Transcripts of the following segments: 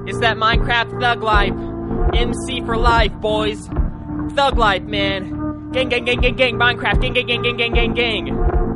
It's that Minecraft thug life. MC for life, boys. Thug life, man. Gang, gang, gang, gang, gang. Minecraft. Gang, gang, gang, gang, gang, gang, gang.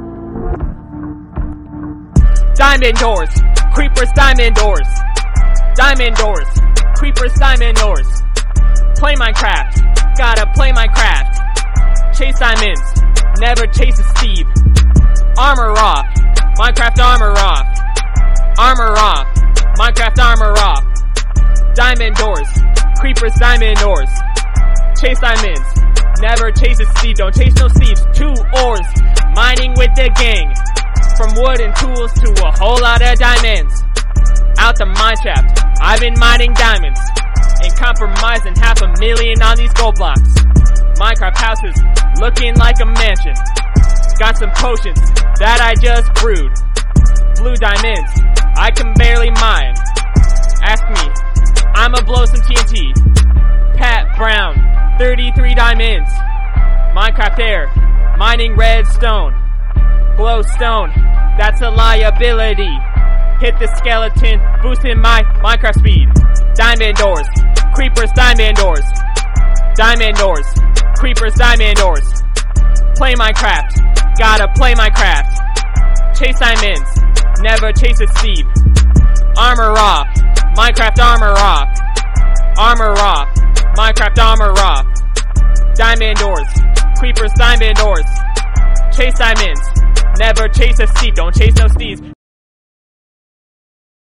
Diamond doors. Creepers, diamond doors. Diamond doors. Creepers, diamond doors. Play Minecraft. Gotta play Minecraft. Chase diamonds. Never chase a Steve. Armor off. Minecraft armor off. Armor off. Minecraft armor off. Diamond doors. Creepers, diamond doors. Chase diamonds. Never chase a Steve. Don't chase no Steves. 2 ores. Mining with the gang. From wood and tools to a whole lot of diamonds. Out the mine shaft. I've been mining diamonds. And compromising $500,000 on these gold blocks. Minecraft houses looking like a mansion. Got some potions that I just brewed. Blue diamonds, I can barely mine. Ask me, I'ma blow some TNT. Pat Brown, 33 diamonds. Minecraft air, mining redstone. Glowstone, that's a liability. Hit the skeleton, boosting my Minecraft speed. Diamond doors, creepers, diamond doors. Diamond doors, creepers, diamond doors. Play Minecraft, gotta play Minecraft. Chase diamonds, never chase a Steve. Armor off, Minecraft armor off. Armor off, Minecraft armor off. Diamond doors, creepers, diamond doors. Chase diamonds, never chase a Steve. Don't chase no Steves.